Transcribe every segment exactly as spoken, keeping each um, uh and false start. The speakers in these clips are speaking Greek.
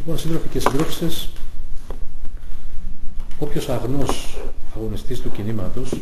Λοιπόν, σύντροφοι και συντρόφισσες, όποιος αγνός αγωνιστής του κινήματος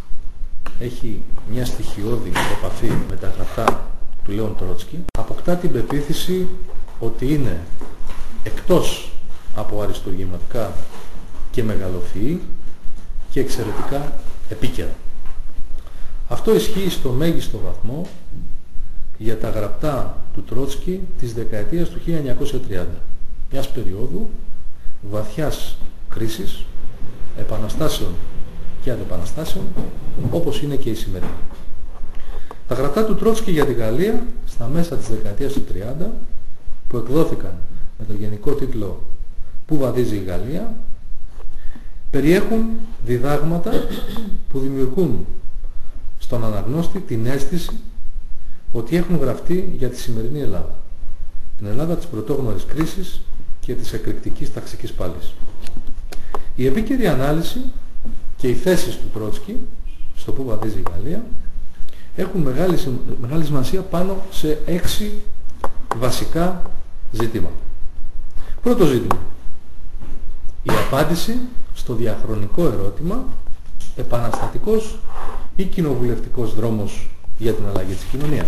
έχει μια στοιχειώδη επαφή με τα γραπτά του Λέων Τρότσκι, αποκτά την πεποίθηση ότι είναι εκτός από αριστουργηματικά και μεγαλοφυή και εξαιρετικά επίκαιρα. Αυτό ισχύει στο μέγιστο βαθμό για τα γραπτά του Τρότσκι της δεκαετίας του χίλια εννιακόσια τριάντα, μιας περίοδου βαθιάς κρίσης, επαναστάσεων και αντεπαναστάσεων, όπως είναι και η σημερινή. Τα γραπτά του Τρότσκι για τη Γαλλία στα μέσα της δεκαετίας του τριάντα, που εκδόθηκαν με το γενικό τίτλο «Πού βαδίζει η Γαλλία», περιέχουν διδάγματα που δημιουργούν στον αναγνώστη την αίσθηση ότι έχουν γραφτεί για τη σημερινή Ελλάδα. Την Ελλάδα της πρωτόγνωρης κρίσης και της εκρηκτικής ταξικής πάλης. Η επίκαιρη ανάλυση και οι θέσεις του Τρότσκι στο «Πού βαδίζει η Γαλλία» έχουν μεγάλη, μεγάλη σημασία πάνω σε έξι βασικά ζητήματα. Πρώτο ζήτημα. Η απάντηση στο διαχρονικό ερώτημα επαναστατικός ή κοινοβουλευτικός δρόμος για την αλλαγή της κοινωνίας.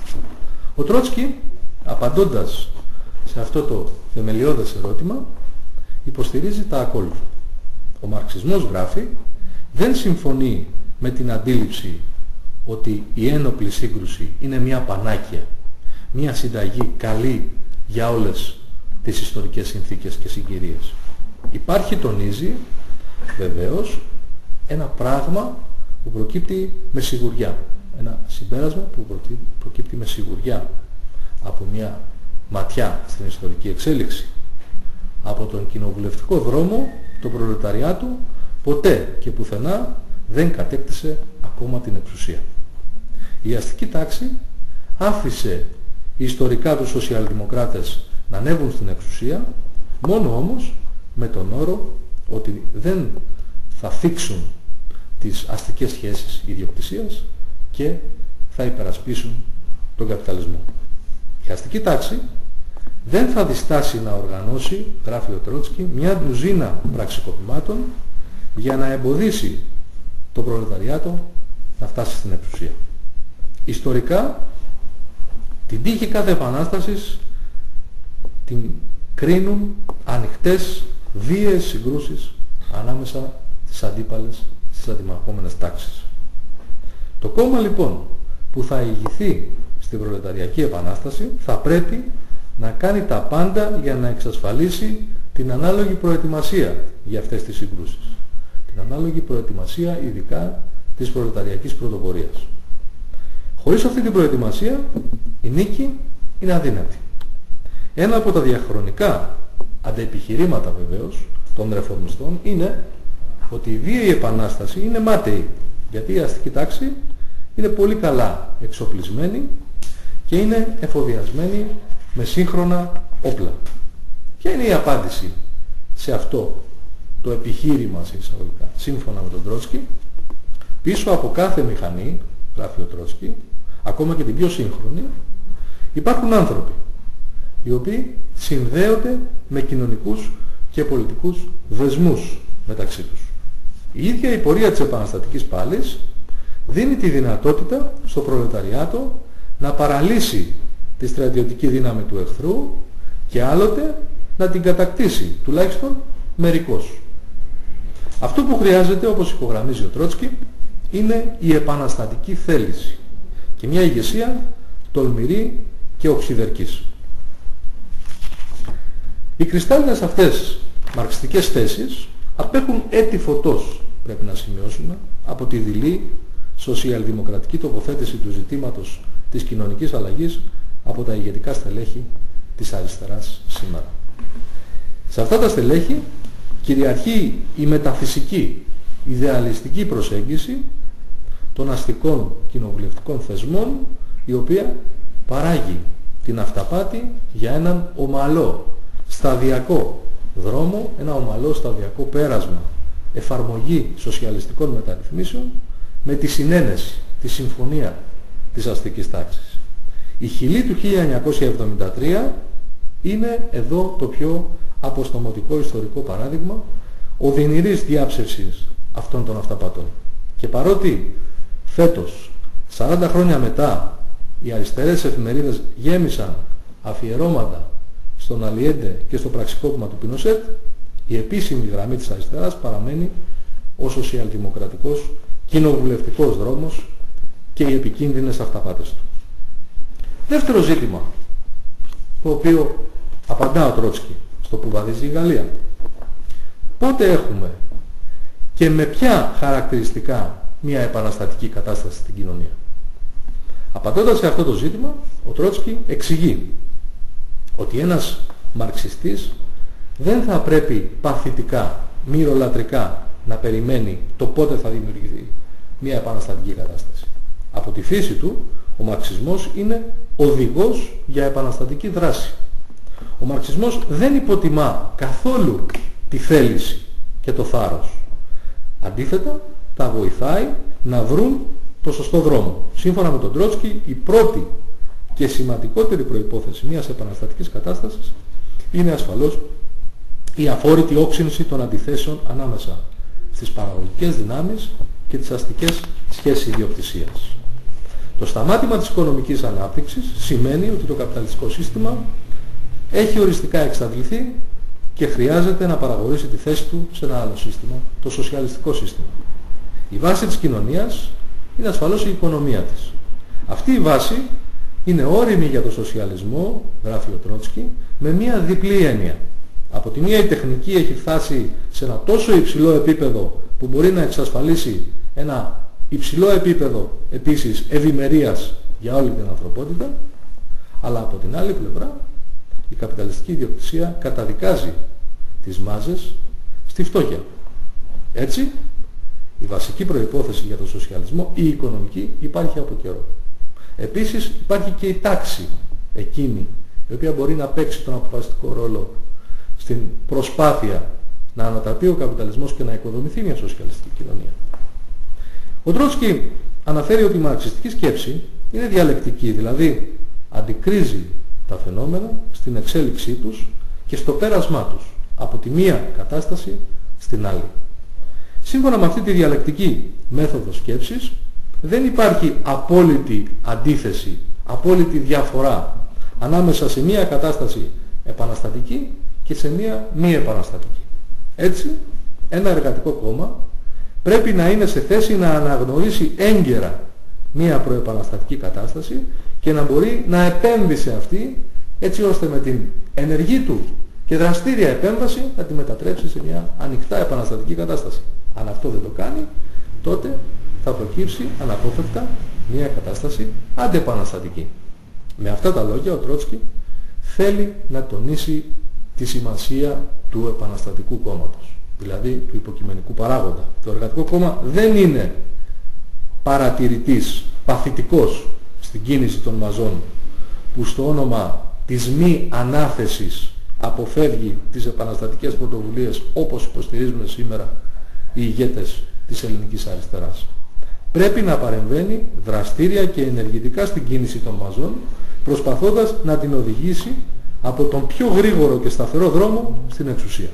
Ο Τρότσκι, απαντώντας σε αυτό το θεμελιώδες ερώτημα, υποστηρίζει τα ακόλουθα. Ο μαρξισμός, γράφει, δεν συμφωνεί με την αντίληψη ότι η ένοπλη σύγκρουση είναι μια πανάκια, μια συνταγή καλή για όλες τις ιστορικές συνθήκες και συγκυρίες. Υπάρχει, τονίζει, βεβαίως, ένα πράγμα που προκύπτει με σιγουριά. Ένα συμπέρασμα που προκύπτει με σιγουριά από μια ματιά στην ιστορική εξέλιξη. Από τον κοινοβουλευτικό δρόμο το προλεταριάτο ποτέ και πουθενά δεν κατέκτησε ακόμα την εξουσία. Η αστική τάξη άφησε ιστορικά τους σοσιαλδημοκράτες να ανέβουν στην εξουσία, μόνο όμως με τον όρο ότι δεν θα θίξουν τις αστικές σχέσεις ιδιοκτησίας και θα υπερασπίσουν τον καπιταλισμό. Η αστική τάξη δεν θα διστάσει να οργανώσει, γράφει ο Τρότσκι, μια ντουζίνα πραξικοπημάτων για να εμποδίσει το προλεταριάτο να φτάσει στην εξουσία. Ιστορικά, την τύχη κάθε επανάστασης την κρίνουν ανοιχτές, βίαιες συγκρούσεις ανάμεσα στις αντίπαλες, στις αντιμαχόμενες τάξεις. Το κόμμα λοιπόν που θα ηγηθεί στην προλεταριακή επανάσταση θα πρέπει να κάνει τα πάντα για να εξασφαλίσει την ανάλογη προετοιμασία για αυτές τις συγκρούσεις. Την ανάλογη προετοιμασία ειδικά της προλεταριακής πρωτοπορίας. Χωρίς αυτή την προετοιμασία η νίκη είναι αδύνατη. Ένα από τα διαχρονικά αντεπιχειρήματα βεβαίως των ρεφορμιστών είναι ότι η βίαιη επανάσταση είναι μάταιη, γιατί η αστική τάξη είναι πολύ καλά εξοπλισμένη και είναι εφοδιασμένη με σύγχρονα όπλα. Ποια είναι η απάντηση σε αυτό το επιχείρημα σε εισαγωγικά? Σύμφωνα με τον Τρότσκι, πίσω από κάθε μηχανή, γράφει ο Τρότσκι, ακόμα και την πιο σύγχρονη, υπάρχουν άνθρωποι οι οποίοι συνδέονται με κοινωνικούς και πολιτικούς δεσμούς μεταξύ τους. Η ίδια η πορεία της επαναστατικής πάλης δίνει τη δυνατότητα στο προλεταριάτο να παραλύσει τη στρατιωτική δύναμη του εχθρού και άλλοτε να την κατακτήσει, τουλάχιστον μερικώς. Αυτό που χρειάζεται, όπως υπογραμμίζει ο Τρότσκι, είναι η επαναστατική θέληση και μια ηγεσία τολμηρή και οξυδερκής. Οι κρυστάλλινες αυτές μαρξιστικές θέσεις απέχουν έτη φωτός, πρέπει να σημειώσουμε, από τη δειλή σοσιαλδημοκρατική τοποθέτηση του ζητήματος της κοινωνικής αλλαγής από τα ηγετικά στελέχη της αριστεράς σήμερα. Σε αυτά τα στελέχη κυριαρχεί η μεταφυσική, ιδεαλιστική προσέγγιση των αστικών κοινοβουλευτικών θεσμών, η οποία παράγει την αυταπάτη για έναν ομαλό, σταδιακό δρόμο, ένα ομαλό σταδιακό πέρασμα, εφαρμογή σοσιαλιστικών μεταρρυθμίσεων με τη συνένεση, τη συμφωνία της αστικής τάξης. Η Χιλή του χίλια εννιακόσια εβδομήντα τρία είναι εδώ το πιο αποστομωτικό ιστορικό παράδειγμα οδυνηρής διάψευσης αυτών των αυταπατών. Και παρότι φέτος, σαράντα χρόνια μετά, οι αριστερές εφημερίδες γέμισαν αφιερώματα στον Αλιέντε και στο πραξικόπημα του Πινοσέτ, η επίσημη γραμμή της αριστεράς παραμένει ο σοσιαλδημοκρατικός κοινοβουλευτικός δρόμος και οι επικίνδυνες αυταπάτες του. Δεύτερο ζήτημα, το οποίο απαντά ο Τρότσκι, στο που βαδίζει η Γαλλία. Πότε έχουμε και με ποια χαρακτηριστικά μια επαναστατική κατάσταση στην κοινωνία? Απαντώντας σε αυτό το ζήτημα, ο Τρότσκι εξηγεί ότι ένας μαρξιστής δεν θα πρέπει παθητικά, μυρολατρικά να περιμένει το πότε θα δημιουργηθεί μια επαναστατική κατάσταση. Από τη φύση του, ο μαρξισμός είναι οδηγός για επαναστατική δράση. Ο μαρξισμός δεν υποτιμά καθόλου τη θέληση και το θάρρος. Αντίθετα, τα βοηθάει να βρουν το σωστό δρόμο. Σύμφωνα με τον Τρότσκι, η πρώτη και σημαντικότερη προϋπόθεση μιας επαναστατικής κατάστασης είναι ασφαλώς η αφόρητη όξυνση των αντιθέσεων ανάμεσα στις παραγωγικές δυνάμεις και τις αστικές σχέσεις ιδιοκτησίας. Το σταμάτημα της οικονομικής ανάπτυξης σημαίνει ότι το καπιταλιστικό σύστημα έχει οριστικά εξαντληθεί και χρειάζεται να παραγωνίσει τη θέση του σε ένα άλλο σύστημα, το σοσιαλιστικό σύστημα. Η βάση της κοινωνίας είναι ασφαλώς η οικονομία της. Αυτή η βάση είναι όριμη για το σοσιαλισμό, γράφει ο Τρότσκι, με μία διπλή έννοια. Από τη μία η τεχνική έχει φτάσει σε ένα τόσο υψηλό επίπεδο που μπορεί να εξασφαλίσει ένα υψηλό επίπεδο επίσης ευημερίας για όλη την ανθρωπότητα, αλλά από την άλλη πλευρά η καπιταλιστική ιδιοκτησία καταδικάζει τις μάζες στη φτώχεια. Έτσι, η βασική προϋπόθεση για τον σοσιαλισμό, η οικονομική, υπάρχει από καιρό. Επίσης υπάρχει και η τάξη εκείνη, η οποία μπορεί να παίξει τον αποφασιστικό ρόλο στην προσπάθεια να ανατραπεί ο καπιταλισμός και να οικοδομηθεί μια σοσιαλιστική κοινωνία. Ο Τρότσκι αναφέρει ότι η μαρξιστική σκέψη είναι διαλεκτική, δηλαδή αντικρίζει τα φαινόμενα στην εξέλιξή τους και στο πέρασμά τους από τη μία κατάσταση στην άλλη. Σύμφωνα με αυτή τη διαλεκτική μέθοδο σκέψης δεν υπάρχει απόλυτη αντίθεση, απόλυτη διαφορά ανάμεσα σε μία κατάσταση επαναστατική και σε μία μη επαναστατική. Έτσι, ένα εργατικό κόμμα πρέπει να είναι σε θέση να αναγνωρίσει έγκαιρα μία προεπαναστατική κατάσταση και να μπορεί να επέμβει σε αυτή, έτσι ώστε με την ενεργή του και δραστήρια επέμβαση να τη μετατρέψει σε μια ανοιχτά επαναστατική κατάσταση. Αν αυτό δεν το κάνει, τότε θα προκύψει αναπόφευκτα μια κατάσταση αντεπαναστατική. Με αυτά τα λόγια ο Τρότσκι θέλει να τονίσει τη σημασία του επαναστατικού κόμματος, δηλαδή του υποκειμενικού παράγοντα. Το εργατικό κόμμα δεν είναι παρατηρητής, παθητικός στην κίνηση των μαζών που στο όνομα της μη ανάθεσης αποφεύγει τις επαναστατικές πρωτοβουλίες όπως υποστηρίζουν σήμερα οι ηγέτες της ελληνικής αριστεράς. Πρέπει να παρεμβαίνει δραστήρια και ενεργητικά στην κίνηση των μαζών, προσπαθώντας να την οδηγήσει από τον πιο γρήγορο και σταθερό δρόμο στην εξουσία.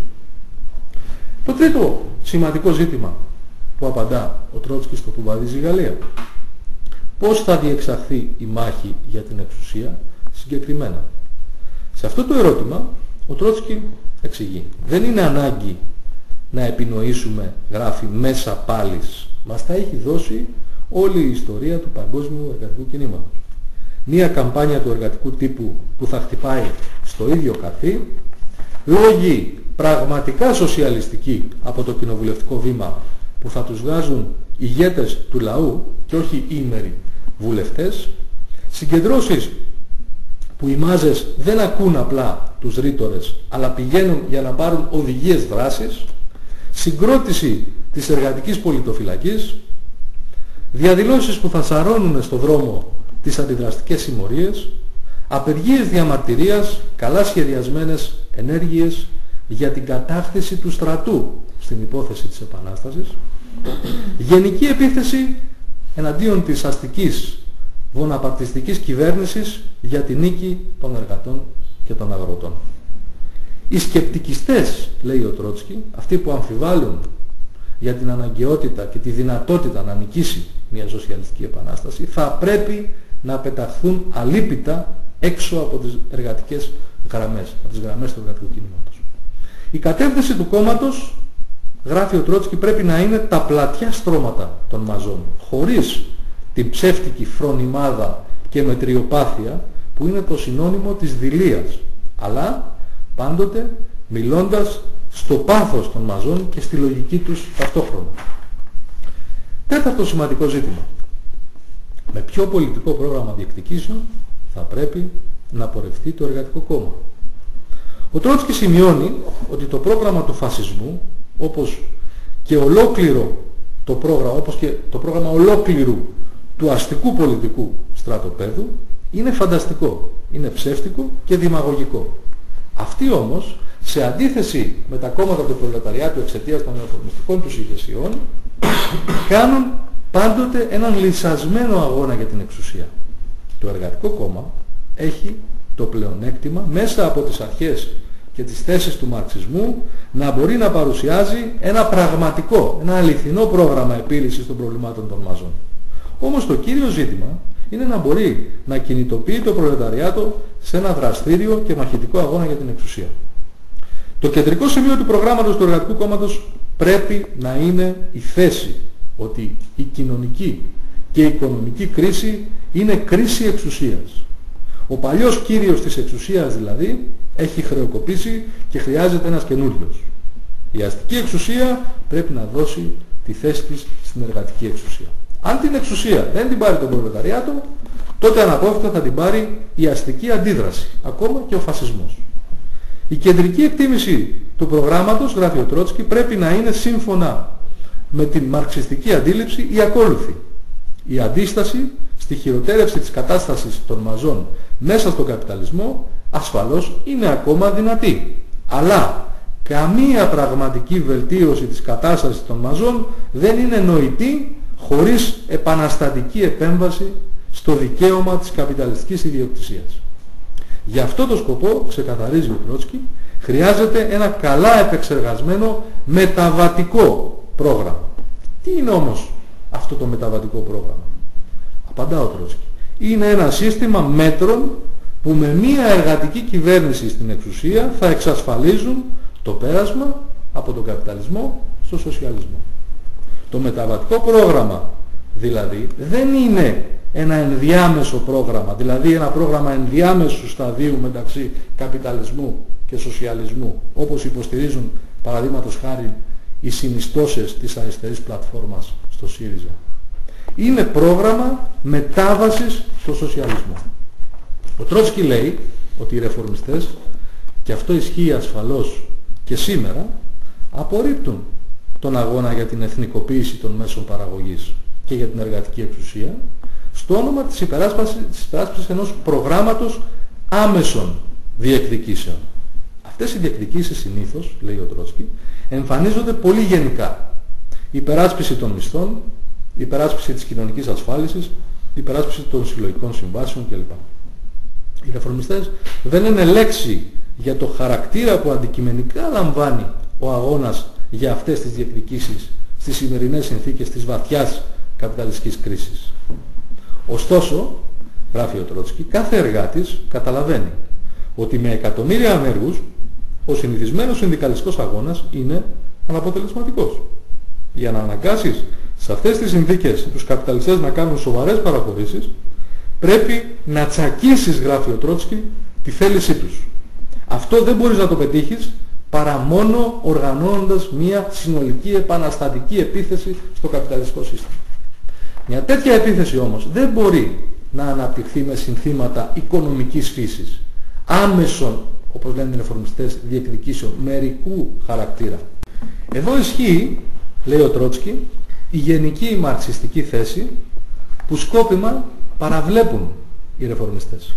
Το τρίτο σημαντικό ζήτημα που απαντά ο Τρότσκι στο που βαδίζει η Γαλλία: πώς θα διεξαχθεί η μάχη για την εξουσία συγκεκριμένα? Σε αυτό το ερώτημα ο Τρότσκι εξηγεί: δεν είναι ανάγκη να επινοήσουμε, γράφει, μέσα πάλις. Μας τα έχει δώσει όλη η ιστορία του παγκόσμιου εργατικού κινήματος. Μία καμπάνια του εργατικού τύπου που θα χτυπάει στο ίδιο καρφί, λόγοι πραγματικά σοσιαλιστικοί από το κοινοβουλευτικό βήμα που θα τους βγάζουν ηγέτες του λαού και όχι ήμεροι βουλευτές, συγκεντρώσεις που οι μάζες δεν ακούν απλά τους ρήτορες αλλά πηγαίνουν για να πάρουν οδηγίες δράσης, συγκρότηση της εργατικής πολιτοφυλακής, διαδηλώσεις που θα σαρώνουν στο δρόμο τις αντιδραστικές συμμορίες, απεργίες διαμαρτυρίας, καλά σχεδιασμένες ενέργειες για την κατάκτηση του στρατού στην υπόθεση της Επανάστασης, γενική επίθεση εναντίον της αστικής βοναπαρτιστικής κυβέρνησης για την νίκη των εργατών και των αγροτών. Οι σκεπτικιστές, λέει ο Τρότσκι, αυτοί που αμφιβάλλουν για την αναγκαιότητα και τη δυνατότητα να νικήσει μια σοσιαλιστική επανάσταση, θα πρέπει να πεταχθούν αλίπητα έξω από τις εργατικές γραμμές, από τις γραμμές του εργατικού κινήματος. Η κατεύθυνση του κόμματος, γράφει ο Τρότσκι, πρέπει να είναι τα πλατιά στρώματα των μαζών, χωρίς την ψεύτικη φρονιμάδα και μετριοπάθεια που είναι το συνώνυμο της δειλίας, αλλά πάντοτε μιλώντας στο πάθος των μαζών και στη λογική τους ταυτόχρονα. Τέταρτο σημαντικό ζήτημα. Με ποιο πολιτικό πρόγραμμα διεκδικήσεων θα πρέπει να πορευτεί το Εργατικό Κόμμα. Ο Τρότσκι σημειώνει ότι το πρόγραμμα του φασισμού, όπως και ολόκληρο το πρόγραμμα, όπως και το πρόγραμμα ολόκληρου του αστικού πολιτικού στρατοπέδου, είναι φανταστικό, είναι ψεύτικο και δημαγωγικό. Αυτοί όμως, σε αντίθεση με τα κόμματα του προλεταριάτου εξαιτίας των ρεφορμιστικών τους ηγεσιών, κάνουν πάντοτε έναν λυσασμένο αγώνα για την εξουσία. Το Εργατικό Κόμμα έχει το πλεονέκτημα μέσα από τις αρχές και τις θέσεις του μαρξισμού να μπορεί να παρουσιάζει ένα πραγματικό, ένα αληθινό πρόγραμμα επίλυσης των προβλημάτων των μαζών. Όμως το κύριο ζήτημα είναι να μπορεί να κινητοποιεί το προλεταριάτο σε ένα δραστήριο και μαχητικό αγώνα για την εξουσία. Το κεντρικό σημείο του προγράμματος του Εργατικού Κόμματος πρέπει να είναι η θέση ότι η κοινωνική και η οικονομική κρίση είναι κρίση εξουσίας. Ο παλιός κύριος της εξουσίας δηλαδή έχει χρεοκοπήσει και χρειάζεται ένας καινούριος. Η αστική εξουσία πρέπει να δώσει τη θέση της στην εργατική εξουσία. Αν την εξουσία δεν την πάρει το προλεταριάτο, τότε αναπόφευκτα θα την πάρει η αστική αντίδραση, ακόμα και ο φασισμός. Η κεντρική εκτίμηση του προγράμματος, γράφει ο Τρότσκι, πρέπει να είναι σύμφωνα με την μαρξιστική αντίληψη η ακόλουθη. Η αντίσταση στη χειροτέρευση της κατάστασης των μαζών μέσα στον καπιταλισμό ασφαλώς είναι ακόμα δυνατή. Αλλά καμία πραγματική βελτίωση της κατάστασης των μαζών δεν είναι νοητή χωρίς επαναστατική επέμβαση στο δικαίωμα της καπιταλιστικής ιδιοκτησίας. Για αυτό το σκοπό, ξεκαθαρίζει ο Τρότσκι, χρειάζεται ένα καλά επεξεργασμένο μεταβατικό πρόγραμμα. Τι είναι όμως αυτό το μεταβατικό πρόγραμμα? Απαντά ο Τρότσκι. Είναι ένα σύστημα μέτρων που με μία εργατική κυβέρνηση στην εξουσία θα εξασφαλίζουν το πέρασμα από τον καπιταλισμό στο σοσιαλισμό. Το μεταβατικό πρόγραμμα δηλαδή δεν είναι ένα ενδιάμεσο πρόγραμμα, δηλαδή ένα πρόγραμμα ενδιάμεσου σταδίου μεταξύ καπιταλισμού και σοσιαλισμού, όπως υποστηρίζουν παραδείγματος χάρη οι συνιστώσεις της αριστερής πλατφόρμας στο ΣΥΡΙΖΑ. Είναι πρόγραμμα μετάβασης στο σοσιαλισμό. Ο Τρότσκι λέει ότι οι ρεφορμιστές, και αυτό ισχύει ασφαλώς και σήμερα, απορρίπτουν τον αγώνα για την εθνικοποίηση των μέσων παραγωγής και για την εργατική εξουσία στο όνομα της υπεράσπισης, της υπεράσπισης ενός προγράμματος άμεσων διεκδικήσεων. Αυτές οι διεκδικήσεις συνήθως, λέει ο Τρότσκι, εμφανίζονται πολύ γενικά. Υπεράσπιση των μισθών, υπεράσπιση της κοινωνικής ασφάλισης, υπεράσπιση των συλλογικών συμβάσεων κλπ. Οι ρεφορμιστές δεν είναι λέξη για το χαρακτήρα που αντικειμενικά λαμβάνει ο αγώνας για αυτές τις διεκδικήσεις στις σημερινές συνθήκες της βαθιάς καπιταλιστικής κρίσης. Ωστόσο, γράφει ο Τρότσκι, κάθε εργάτης καταλαβαίνει ότι με εκατομμύρια ανέργους ο συνηθισμένος συνδικαλιστικός αγώνας είναι αναποτελεσματικός. Για να αναγκάσεις σε αυτές τις συνθήκες τους καπιταλιστές να κάνουν σοβαρές παραχωρήσεις, πρέπει να τσακίσεις, γράφει ο Τρότσκι, τη θέλησή τους. Αυτό δεν μπορείς να το πετύχεις παρά μόνο οργανώνοντας μια συνολική επαναστατική επίθεση στο καπιταλιστικό σύστημα. Μια τέτοια επίθεση όμως δεν μπορεί να αναπτυχθεί με συνθήματα οικονομικής φύσης, άμεσων, όπως λένε οι ρεφορμιστές, διεκδικήσεων μερικού χαρακτήρα. Εδώ ισχύει, λέει ο Τρότσκι, η γενική μαρξιστική θέση που σκόπιμα παραβλέπουν οι ρεφορμιστές.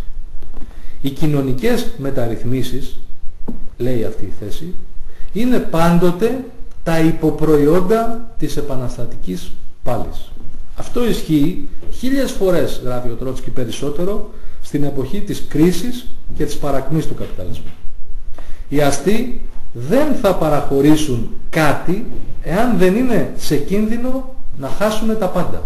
Οι κοινωνικές μεταρρυθμίσεις, λέει αυτή η θέση, είναι πάντοτε τα υποπροϊόντα της επαναστατικής πάλης. Αυτό ισχύει χίλιες φορές, γράφει ο Τρότσκι, περισσότερο στην εποχή της κρίσης και της παρακμής του καπιταλισμού. Οι αστεί δεν θα παραχωρήσουν κάτι εάν δεν είναι σε κίνδυνο να χάσουν τα πάντα.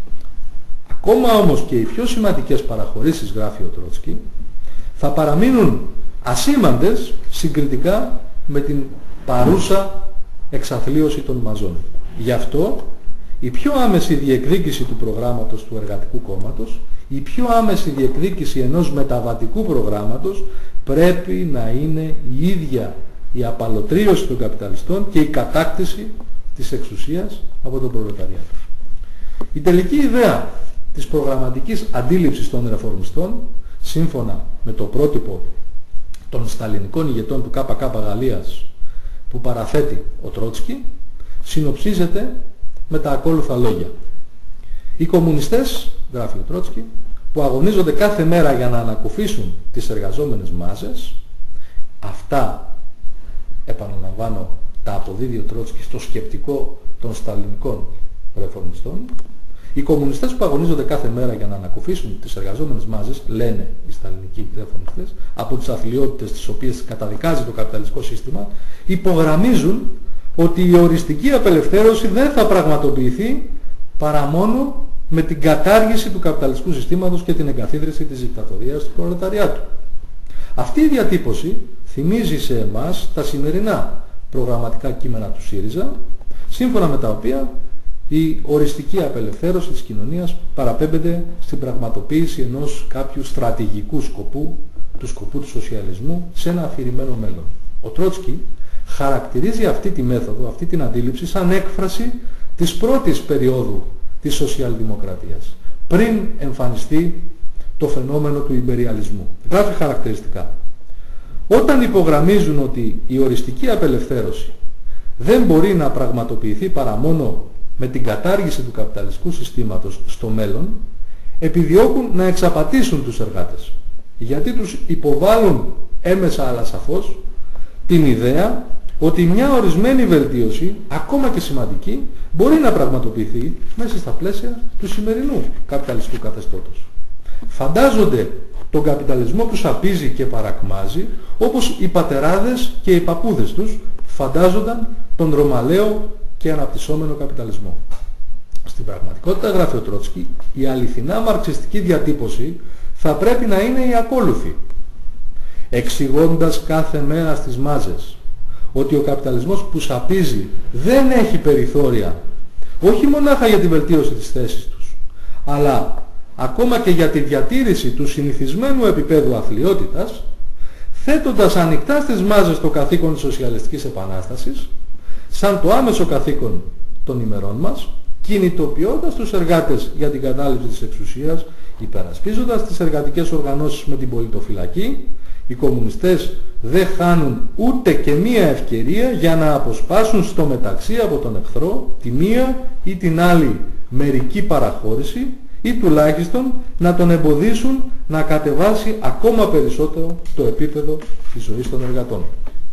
Ακόμα όμως και οι πιο σημαντικές παραχωρήσεις, γράφει ο Τρότσκι, θα παραμείνουν ασήμαντες συγκριτικά με την παρούσα εξαθλίωση των μαζών. Γι' αυτό η πιο άμεση διεκδίκηση του προγράμματος του Εργατικού Κόμματος, η πιο άμεση διεκδίκηση ενός μεταβατικού προγράμματος πρέπει να είναι η ίδια η απαλωτρίωση των καπιταλιστών και η κατάκτηση της εξουσίας από τον προλεταριάτο. Η τελική ιδέα της προγραμματικής αντίληψης των ρεφορμιστών, σύμφωνα με το πρότυπο των σταλινικών ηγετών του ΚΚ Γαλλίας που παραθέτει ο Τρότσκι, συνοψίζεται με τα ακόλουθα λόγια. Οι κομμουνιστές, γράφει ο Τρότσκι, που αγωνίζονται κάθε μέρα για να ανακουφίσουν τις εργαζόμενες μάζες, αυτά, επαναλαμβάνω, τα αποδίδει ο Τρότσκι στο σκεπτικό των σταλινικών ρεφορμιστών. Οι κομμουνιστές που αγωνίζονται κάθε μέρα για να ανακουφίσουν τις εργαζόμενες μάζες, λένε οι σταλινικοί ρεφορμιστές, από τις αθλιότητες τις οποίες καταδικάζει το καπιταλιστικό σύστημα, υπογραμμίζουν ότι η οριστική απελευθέρωση δεν θα πραγματοποιηθεί παρά μόνο με την κατάργηση του καπιταλιστικού συστήματος και την εγκαθίδρυση της δικτατορίας του προλεταριάτου. Αυτή η διατύπωση θυμίζει σε εμάς τα σημερινά προγραμματικά κείμενα του ΣΥΡΙΖΑ, σύμφωνα με τα οποία η οριστική απελευθέρωση της κοινωνίας παραπέμπεται στην πραγματοποίηση ενός κάποιου στρατηγικού σκοπού, του σκοπού του σοσιαλισμού, σε ένα αφηρημένο μέλλον. Ο Τρότσκι χαρακτηρίζει αυτή τη μέθοδο, αυτή την αντίληψη, σαν έκφραση της πρώτης περίοδου της σοσιαλδημοκρατίας, πριν εμφανιστεί το φαινόμενο του ιμπεριαλισμού. Γράφει χαρακτηριστικά. Όταν υπογραμμίζουν ότι η οριστική απελευθέρωση δεν μπορεί να πραγματοποιηθεί παρά μόνο με την κατάργηση του καπιταλιστικού συστήματος στο μέλλον, επιδιώκουν να εξαπατήσουν τους εργάτες, γιατί τους υποβάλλουν έμεσα αλλά σαφώς την ιδέα ότι μια ορισμένη βελτίωση, ακόμα και σημαντική, μπορεί να πραγματοποιηθεί μέσα στα πλαίσια του σημερινού καπιταλιστικού καθεστώτος. Φαντάζονται τον καπιταλισμό που σαπίζει και παρακμάζει, όπως οι πατεράδες και οι παππούδες τους φαντάζονταν τον ρωμαλαίο και αναπτυσσόμενο καπιταλισμό. Στην πραγματικότητα, γράφει ο Τρότσκι, η αληθινά μαρξιστική διατύπωση θα πρέπει να είναι η ακόλουθη. Εξηγώντας κάθε μέρα στις μάζες ότι ο καπιταλισμός που σαπίζει δεν έχει περιθώρια, όχι μονάχα για την βελτίωση της θέσης τους, αλλά ακόμα και για τη διατήρηση του συνηθισμένου επίπεδου αθλιότητας, θέτοντας ανοιχτά στις μάζες το καθήκον της σοσιαλιστικής επανάστασης, σαν το άμεσο καθήκον των ημερών μας, κινητοποιώντας τους εργάτες για την κατάληψη της εξουσίας, υπερασπίζοντας τις εργατικές οργανώσεις με την πολιτοφυλακή, οι κομμουνιστές δεν χάνουν ούτε και μία ευκαιρία για να αποσπάσουν στο μεταξύ από τον εχθρό τη μία ή την άλλη μερική παραχώρηση ή τουλάχιστον να τον εμποδίσουν να κατεβάσει ακόμα περισσότερο το επίπεδο της ζωής των εργατών.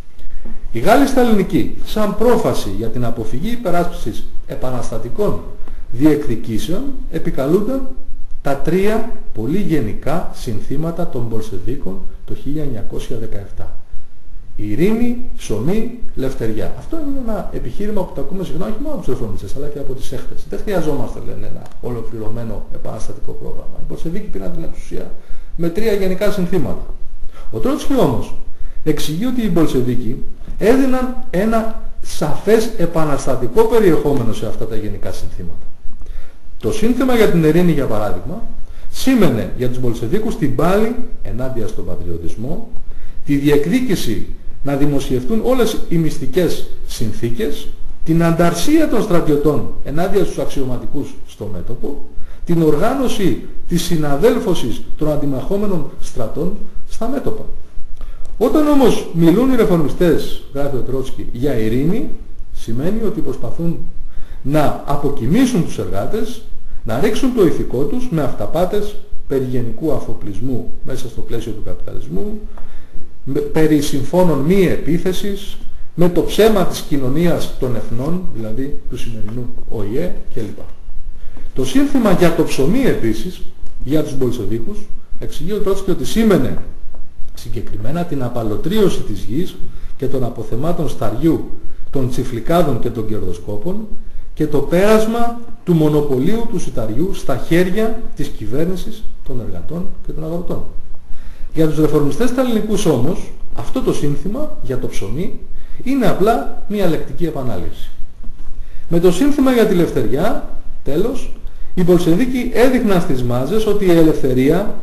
Οι Γάλλοι σταλινικοί, σαν πρόφαση για την αποφυγή υπεράσπισης επαναστατικών διεκδικήσεων, επικαλούνταν τα τρία πολύ γενικά συνθήματα των Μπολσεβίκων το χίλια εννιακόσια δεκαεπτά. Ειρήνη, ψωμί, λευτεριά. Αυτό είναι ένα επιχείρημα που το ακούμε συχνά όχι μόνο από τους ρεφορμιστές αλλά και από τις έχτες. Δεν χρειαζόμαστε, λένε, ένα ολοκληρωμένο επαναστατικό πρόγραμμα. Οι Μπολσεβίκοι πήραν την εξουσία με τρία γενικά συνθήματα. Ο Τρότσκι όμως εξηγεί ότι οι Μπολσεβίκοι έδιναν ένα σαφές επαναστατικό περιεχόμενο σε αυτά τα γενικά συνθήματα. Το σύνθημα για την ειρήνη, για παράδειγμα, σήμαινε για τους Μπολσεβίκους την πάλη ενάντια στον πατριωτισμό, τη διεκδίκηση να δημοσιευτούν όλες οι μυστικές συνθήκες, την ανταρσία των στρατιωτών ενάντια στους αξιωματικούς στο μέτωπο, την οργάνωση της συναδέλφωσης των αντιμαχόμενων στρατών στα μέτωπα. Όταν όμως μιλούν οι ρεφορμιστές, γράφει ο Τρότσκι, για ειρήνη, σημαίνει ότι προσπαθούν να αποκοιμήσουν τους εργάτες, να ρίξουν το ηθικό τους με αυταπάτες περί γενικού αφοπλισμού μέσα στο πλαίσιο του καπιταλισμού, περί συμφώνων μη επίθεσης, με το ψέμα της κοινωνίας των εθνών, δηλαδή του σημερινού Ο Η Ε κλπ. Το σύνθημα για το ψωμί επίσης, για τους Μπολσεβίκους, Εξηγεί ο Τρότσκι ότι σήμαινε συγκεκριμένα την απαλωτρίωση της γης και των αποθεμάτων σταριού, των τσιφλικάδων και των κερδοσκόπων και το πέρασμα του μονοπωλίου του σιταριού στα χέρια της κυβέρνησης, των εργατών και των αγροτών. Για τους ρεφορμιστές σταλινικούς όμως, αυτό το σύνθημα για το ψωμί είναι απλά μια λεκτική επανάληψη. Με το σύνθημα για τη ελευθεριά, τέλος, οι Μπολσεβίκοι έδειχναν στις μάζες ότι η ελευθερία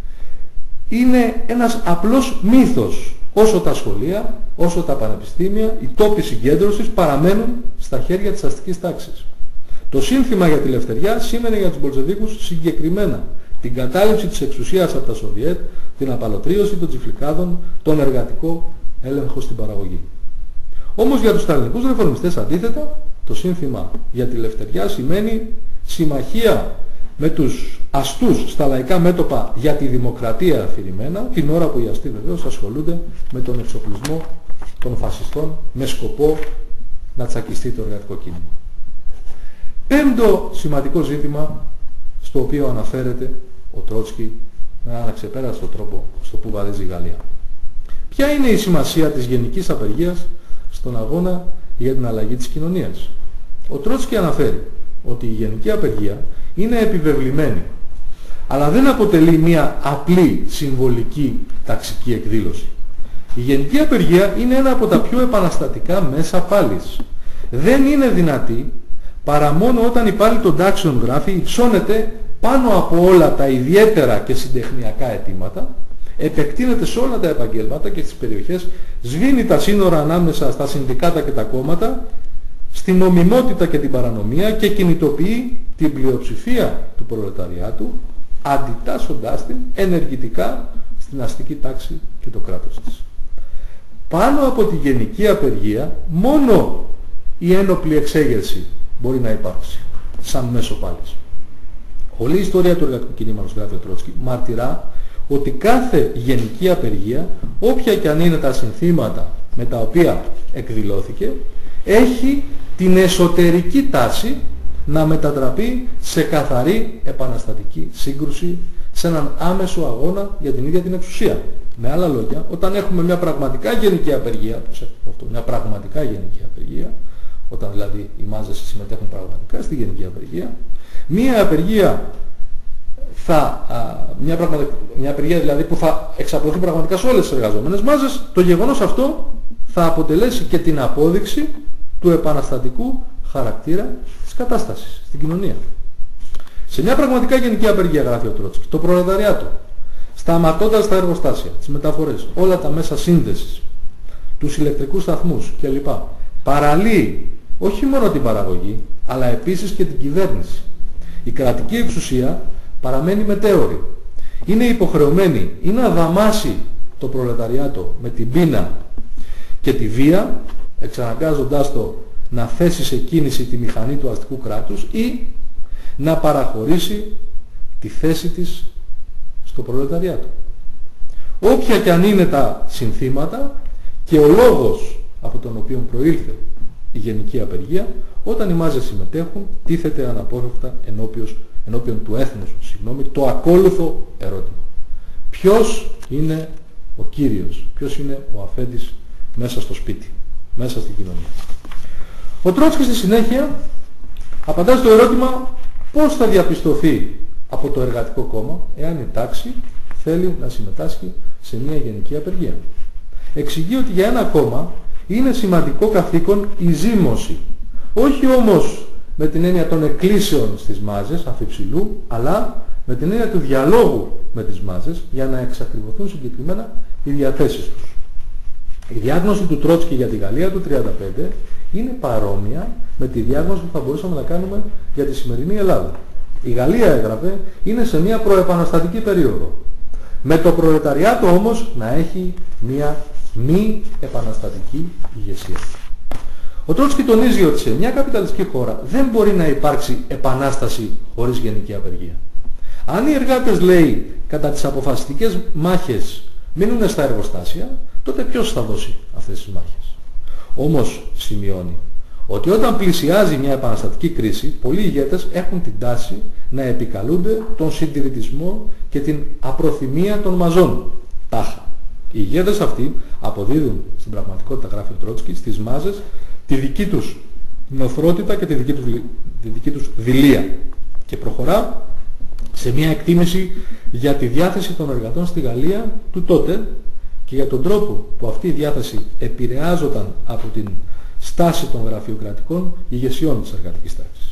είναι ένας απλός μύθος, όσο τα σχολεία, όσο τα πανεπιστήμια, οι τόποι συγκέντρωσης παραμένουν στα χέρια της αστικής τάξης. Το σύνθημα για τη ελευθεριά σήμαινε για τους Μπολσεβίκους συγκεκριμένα την κατάληψη της εξουσίας από τα Σοβιέτ, την απαλωτρίωση των τσιφλικάδων, τον εργατικό έλεγχο στην παραγωγή. Όμως για τους σταλινικούς ρεφορμιστές αντίθετα, το σύνθημα για τη ελευθεριά σημαίνει συμμαχία με τους αστούς στα λαϊκά μέτωπα για τη δημοκρατία αφηρημένα, την ώρα που οι αστοί βεβαίως ασχολούνται με τον εξοπλισμό των φασιστών με σκοπό να τσακιστεί το εργατικό κίνημα. Πέμπτο σημαντικό ζήτημα στο οποίο αναφέρεται ο Τρότσκι με έναν αξεπέραστο τρόπο στο που βαδίζει η Γαλλία. Ποια είναι η σημασία της γενικής απεργίας στον αγώνα για την αλλαγή της κοινωνίας? Ο Τρότσκι αναφέρει ότι η γενική απεργία είναι επιβεβλημένη, αλλά δεν αποτελεί μια απλή συμβολική ταξική εκδήλωση. Η γενική απεργία είναι ένα από τα πιο επαναστατικά μέσα πάλης. Δεν είναι δυνατή παρά μόνο όταν η πάλη των τάξεων, γράφει, υψώνεται πάνω από όλα τα ιδιαίτερα και συντεχνιακά αιτήματα, επεκτείνεται σε όλα τα επαγγέλματα και στις περιοχές, σβήνει τα σύνορα ανάμεσα στα συνδικάτα και τα κόμματα, στην νομιμότητα και την παρανομία και κινητοποιεί την πλειοψηφία του προλεταριάτου, αντιτάσσοντάς την ενεργητικά στην αστική τάξη και το κράτος της. Πάνω από τη γενική απεργία μόνο η ένοπλη εξέγερση μπορεί να υπάρξει σαν μέσο πάλης. Όλη η ιστορία του εργατικού κινήματος, γράφει ο Τρότσκι, μαρτυρά ότι κάθε γενική απεργία, όποια και αν είναι τα συνθήματα με τα οποία εκδηλώθηκε, έχει την εσωτερική τάση να μετατραπεί σε καθαρή επαναστατική σύγκρουση, σε έναν άμεσο αγώνα για την ίδια την εξουσία. Με άλλα λόγια, όταν έχουμε μια πραγματικά γενική απεργία, αυτό, μια πραγματικά γενική απεργία, όταν δηλαδή οι μάζες συμμετέχουν πραγματικά στη γενική απεργία, μια απεργία θα, α, μια, πραγματι... μια απεργία δηλαδή που θα εξαπλωθεί πραγματικά σε όλες τις εργαζόμενες μάζες, το γεγονός αυτό θα αποτελέσει και την απόδειξη του επαναστατικού χαρακτήρα της κατάστασης στην κοινωνία. Σε μια πραγματικά γενική απεργία, γράφει ο Τρότσκι, το προλεταριάτο, σταματώντας τα εργοστάσια, τις μεταφορές, όλα τα μέσα σύνδεσης, τους ηλεκτρικούς σταθμούς κλπ, παραλύει όχι μόνο την παραγωγή, αλλά επίσης και την κυβέρνηση. Η κρατική εξουσία παραμένει μετέωρη. Είναι υποχρεωμένη ή να δαμάσει το προλεταριάτο με την πείνα και τη βία, εξαναγκάζοντάς το να θέσει σε κίνηση τη μηχανή του αστικού κράτους, ή να παραχωρήσει τη θέση της στο προλεταριάτο. Όποια και αν είναι τα συνθήματα και ο λόγος από τον οποίο προήλθε η γενική απεργία, όταν οι μάζες συμμετέχουν, τίθεται αναπόφευκτα ενώπιος, ενώπιον του έθνους, συγγνώμη, το ακόλουθο ερώτημα. Ποιος είναι ο κύριος, ποιος είναι ο αφέντης μέσα στο σπίτι, μέσα στην κοινωνία? Ο Τρότσκι στη συνέχεια απαντά στο ερώτημα πώς θα διαπιστωθεί από το εργατικό κόμμα εάν η τάξη θέλει να συμμετάσχει σε μια γενική απεργία. Εξηγεί ότι για ένα κόμμα είναι σημαντικό καθήκον η ζήμωση, όχι όμως με την έννοια των εκκλήσεων στις μάζες αφιψηλού, αλλά με την έννοια του διαλόγου με τις μάζες για να εξακριβωθούν συγκεκριμένα οι διαθέσεις τους. Η διάγνωση του Τρότσκι για τη Γαλλία του τριάντα πέντε είναι παρόμοια με τη διάγνωση που θα μπορούσαμε να κάνουμε για τη σημερινή Ελλάδα. Η Γαλλία, έγραφε, είναι σε μια προεπαναστατική περίοδο. Με το προλεταριάτο όμως να έχει μια μη επαναστατική ηγεσία. Ο Τρότσκι τονίζει ότι σε μια καπιταλιστική χώρα δεν μπορεί να υπάρξει επανάσταση χωρίς γενική απεργία. Αν οι εργάτες, λέει, κατά τις αποφασιστικές μάχες μείνουν στα εργοστάσια, τότε ποιος θα δώσει αυτές τις μάχες? Όμως, σημειώνει, ότι όταν πλησιάζει μια επαναστατική κρίση, πολλοί ηγέτες έχουν την τάση να επικαλούνται τον συντηρητισμό και την απροθυμία των μαζών. Τάχα. Οι ηγέτες αυτοί αποδίδουν στην πραγματικότητα, γράφει ο Τρότσκι, στις μάζες τη δική τους νοθρότητα και τη δική τους, τη δική τους δειλία. Και προχωρά σε μια εκτίμηση για τη διάθεση των εργατών στη Γαλλία του τότε και για τον τρόπο που αυτή η διάθεση επηρεάζονταν από την στάση των γραφειοκρατικών ηγεσιών της εργατικής τάξης.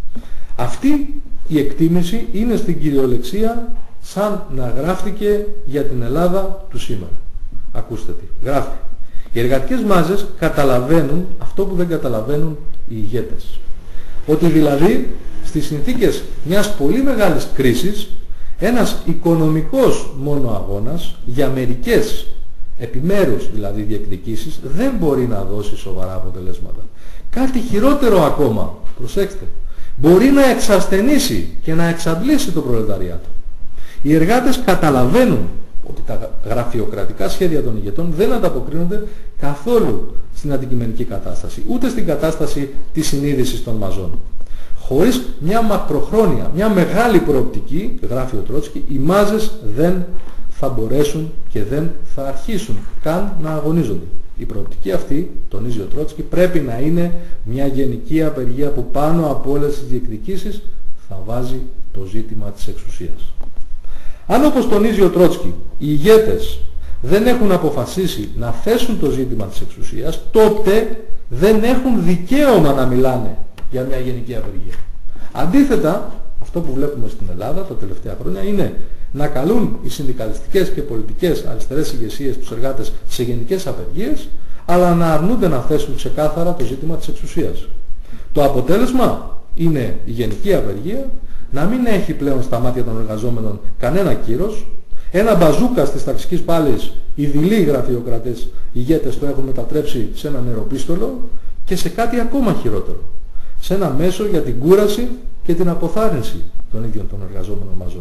Αυτή η εκτίμηση είναι στην κυριολεξία σαν να γράφτηκε για την Ελλάδα του σήμερα. Ακούστε τι. Γράφει. Οι εργατικές μάζες καταλαβαίνουν αυτό που δεν καταλαβαίνουν οι ηγέτες. Ότι δηλαδή στις συνθήκες μιας πολύ μεγάλης κρίσης ένας οικονομικός μόνο αγώνας για μερικές επιμέρους δηλαδή διεκδικήσεις δεν μπορεί να δώσει σοβαρά αποτελέσματα. Κάτι χειρότερο ακόμα, προσέξτε, μπορεί να εξασθενήσει και να εξαντλήσει το προλεταριάτο. Οι εργάτες καταλαβαίνουν ότι τα γραφειοκρατικά σχέδια των ηγετών δεν ανταποκρίνονται καθόλου στην αντικειμενική κατάσταση, ούτε στην κατάσταση της συνείδησης των μαζών. Χωρίς μια μακροχρόνια, μια μεγάλη προοπτική, γράφει ο Τρότσκι, οι μάζες δεν θα μπορέσουν και δεν θα αρχίσουν καν να αγωνίζονται. Η προοπτική αυτή, τονίζει ο Τρότσκι, πρέπει να είναι μια γενική απεργία που πάνω από όλες τις διεκδικήσεις θα βάζει το ζήτημα της εξουσίας. Αν, όπως τονίζει ο Τρότσκι, οι ηγέτες δεν έχουν αποφασίσει να θέσουν το ζήτημα της εξουσίας, τότε δεν έχουν δικαίωμα να μιλάνε για μια γενική απεργία. Αντίθετα, αυτό που βλέπουμε στην Ελλάδα τα τελευταία χρόνια είναι να καλούν οι συνδικαλιστικές και πολιτικές αριστερές ηγεσίες τους εργάτες σε γενικές απεργίες, αλλά να αρνούνται να θέσουν ξεκάθαρα το ζήτημα της εξουσίας. Το αποτέλεσμα είναι η γενική απεργία να μην έχει πλέον στα μάτια των εργαζόμενων κανένα κύρος, ένα μπαζούκα της ταξικής πάλης, οι δειλοί γραφειοκρατές ηγέτες το έχουν μετατρέψει σε ένα νεροπίστολο και σε κάτι ακόμα χειρότερο, σε ένα μέσο για την κούραση και την αποθάρρυνση των ίδιων των εργαζόμενων μαζών.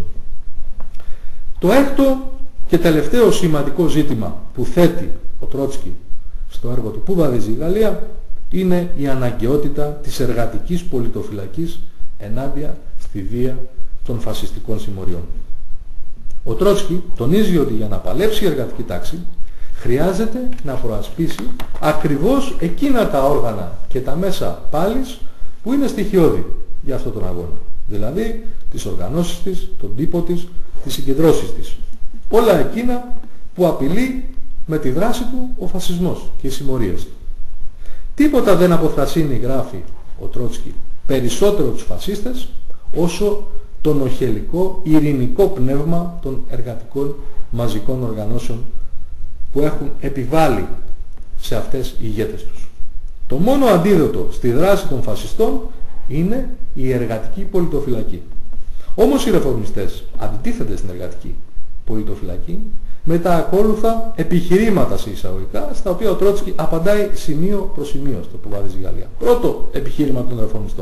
Το έκτο και τελευταίο σημαντικό ζήτημα που θέτει ο Τρότσκι στο έργο του «Πού βαδίζει η Γαλλία» είναι η αναγκαιότητα της εργατικής πολιτοφυλακής ενάντια στη βία των φασιστικών συμμοριών. Ο Τρότσκι τονίζει ότι για να παλέψει η εργατική τάξη χρειάζεται να προασπίσει ακριβώς εκείνα τα όργανα και τα μέσα πάλης που είναι στοιχειώδη για αυτόν τον αγώνα. Δηλαδή τις οργανώσεις της, τον τύπο της, τις συγκεντρώσεις της. Όλα εκείνα που απειλεί με τη δράση του ο φασισμός και οι συμμορίες του. Τίποτα δεν αποθρασύνει, γράφει ο Τρότσκι, περισσότερο τους φασίστες όσο το νοχελικό ειρηνικό πνεύμα των εργατικών μαζικών οργανώσεων που έχουν επιβάλει σε αυτές οι ηγέτες τους. Το μόνο αντίδοτο στη δράση των φασιστών είναι η εργατική πολιτοφυλακή. Όμως οι ρεφορμιστές αντιτίθεται στην εργατική πολιτοφυλακή με τα ακόλουθα επιχειρήματα σε εισαγωγικά, στα οποία ο Τρότσκι απαντάει σημείο προς σημείο στο «Πού βαδίζει η Γαλλία». Πρώτο επιχείρημα των ρεφορμιστών.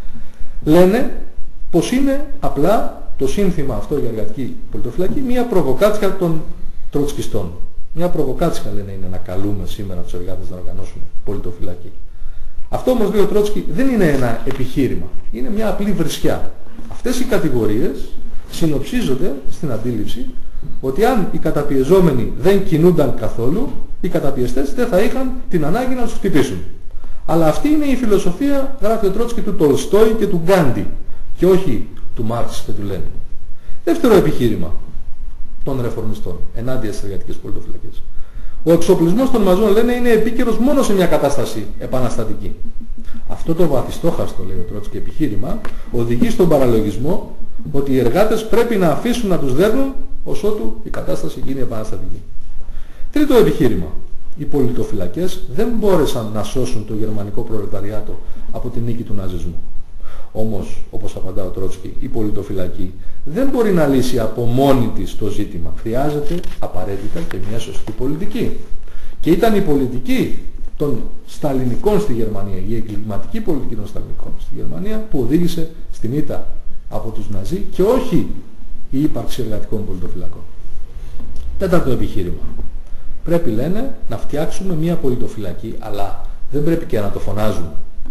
Λένε πως είναι απλά το σύνθημα αυτό για εργατική πολιτοφυλακή μια προβοκάτσια των τροτσκιστών. Μια προβοκάτσια, λένε, είναι να καλούμε σήμερα τους εργάτες να οργανώσουν πολιτοφυλακή. Αυτό όμως, λέει ο Τρότσκι, δεν είναι ένα επιχείρημα. Είναι μια απλή βρισιά. Αυτές οι κατηγορίες συνοψίζονται στην αντίληψη ότι αν οι καταπιεζόμενοι δεν κινούνταν καθόλου, οι καταπιεστές δεν θα είχαν την ανάγκη να τους χτυπήσουν. Αλλά αυτή είναι η φιλοσοφία, γράφει ο Τρότσκι, του Τολστόι και του Γκάντι και όχι του Μάρξ και του Λένιν. Δεύτερο επιχείρημα των ρεφορμιστών ενάντια στις εργατικές πολιτοφυλακές. Ο εξοπλισμός των μαζών, λένε, είναι επίκαιρος μόνο σε μια κατάσταση επαναστατική. Αυτό το βαθιστόχαστο, λέει ο Τρότσκι, επιχείρημα οδηγεί στον παραλογισμό ότι οι εργάτες πρέπει να αφήσουν να τους δέρνουν ως ότου η κατάσταση γίνει επαναστατική. Τρίτο επιχείρημα. Οι πολιτοφυλακές δεν μπόρεσαν να σώσουν το γερμανικό προλεταριάτο από την νίκη του ναζισμού. Όμως, όπως απαντά ο Τρότσκι, η πολιτοφυλακή δεν μπορεί να λύσει από μόνη της το ζήτημα. Χρειάζεται απαραίτητα και μια σωστή πολιτική. Και ήταν η πολιτική των σταλινικών στη Γερμανία, η εγκληματική πολιτική των σταλινικών στη Γερμανία, που οδήγησε στην ήττα από τους Ναζί και όχι η ύπαρξη εργατικών πολιτοφυλακών. Τέταρτο επιχείρημα. Πρέπει, λένε, να φτιάξουμε μια πολιτοφυλακή, αλλά δεν πρέπει και να το φωνάζουμε.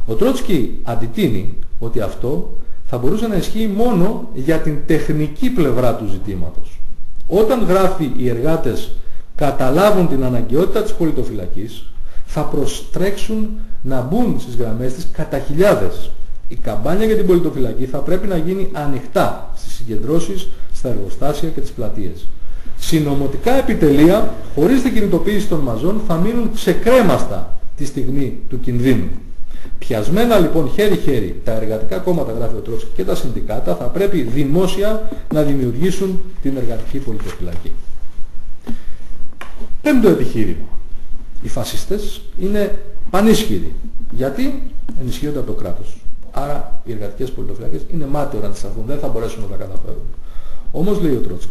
Ο Τρότσκι αντιτείνει ότι αυτό θα μπορούσε να ισχύει μόνο για την τεχνική πλευρά του ζητήματος. Όταν γράφει οι εργάτες καταλάβουν την αναγκαιότητα της πολιτοφυλακής, θα προστρέξουν να μπουν στις γραμμές της κατά χιλιάδες. Η καμπάνια για την πολιτοφυλακή θα πρέπει να γίνει ανοιχτά στις συγκεντρώσεις, στα εργοστάσια και τις πλατείες. Συνομωτικά επιτελεία, χωρίς την κινητοποίηση των μαζών, θα μείνουν ξεκρέμαστα τη στιγμή του κινδύνου. Πιασμένα λοιπόν χέρι-χέρι τα εργατικά κόμματα, γράφει ο Τρότσκι, και τα συνδικάτα θα πρέπει δημόσια να δημιουργήσουν την εργατική πολιτοφυλακή. Πέμπτο επιχείρημα. Οι φασίστες είναι πανίσχυροι. Γιατί? Ενισχύονται από το κράτος. Άρα οι εργατικές πολιτοφυλακές είναι μάταιο να τις σταθούν. Δεν θα μπορέσουν να τα καταφέρουν. Όμως, λέει ο Τρότσκι,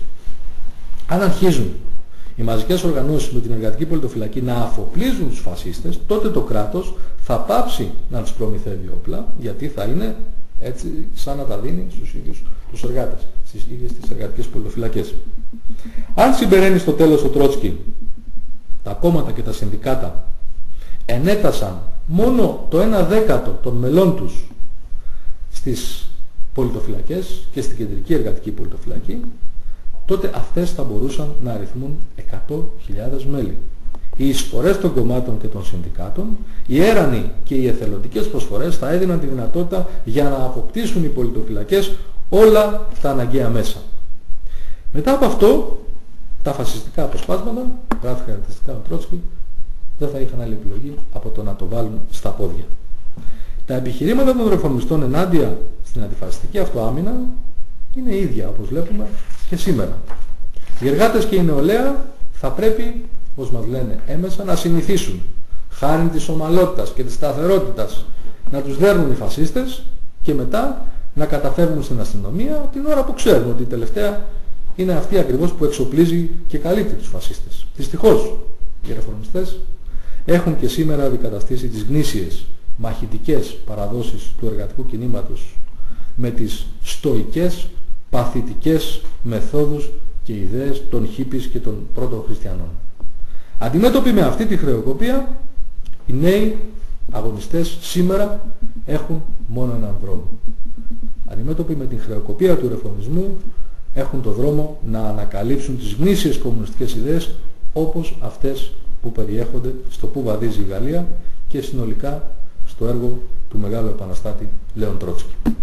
αν αρχίζουν οι μαζικές οργανώσεις με την εργατική πολιτοφυλακή να αφοπλίζουν τους φασίστες, τότε το κράτος θα πάψει να τους προμηθεύει όπλα, γιατί θα είναι έτσι σαν να τα δίνει στους ίδιους τους εργάτες, στις ίδιες τις εργατικές πολιτοφυλακές. Αν συμπεραίνει στο τέλος ο Τρότσκι, τα κόμματα και τα συνδικάτα ενέτασαν μόνο το ένα δέκατο των μελών τους στις πολιτοφυλακές και στην κεντρική εργατική πολιτοφυλακή, τότε αυτές θα μπορούσαν να αριθμούν εκατό χιλιάδες μέλη. Οι εισφορές των κομμάτων και των συνδικάτων, οι έρανοι και οι εθελοντικές προσφορές θα έδιναν τη δυνατότητα για να αποκτήσουν οι πολιτοφυλακές όλα τα αναγκαία μέσα. Μετά από αυτό, τα φασιστικά αποσπάσματα, γράφει χαρακτηριστικά ο Τρότσκι, δεν θα είχαν άλλη επιλογή από το να το βάλουν στα πόδια. Τα επιχειρήματα των ρεφορμιστών ενάντια στην αντιφασιστική αυτοάμυνα είναι ίδια, όπως βλέπουμε και σήμερα. Οι εργάτες και η νεολαία θα πρέπει, όπως μας λένε έμεσα, να συνηθίσουν, χάρη της ομαλότητας και της σταθερότητας, να τους δέρνουν οι φασίστες και μετά να καταφεύγουν στην αστυνομία την ώρα που ξέρουν ότι η τελευταία είναι αυτή ακριβώς που εξοπλίζει και καλύπτει τους φασίστες. Δυστυχώς, οι ρεφορμιστές έχουν και σήμερα αντικαταστήσει τις γνήσιες μαχητικές παραδόσεις του εργατικού κινήματος με τις στοικές, παθητικές μεθόδους και ιδέες των χίπης και των πρώτων χριστιανών. Αντιμέτωποι με αυτή τη χρεοκοπία, οι νέοι αγωνιστές σήμερα έχουν μόνο έναν δρόμο. Αντιμέτωποι με την χρεοκοπία του ρεφορμισμού, έχουν το δρόμο να ανακαλύψουν τις γνήσιες κομμουνιστικές ιδέες όπως αυτές που περιέχονται στο «Πού βαδίζει η Γαλλία» και συνολικά στο έργο του μεγάλου επαναστάτη Λέον Τρότσκι.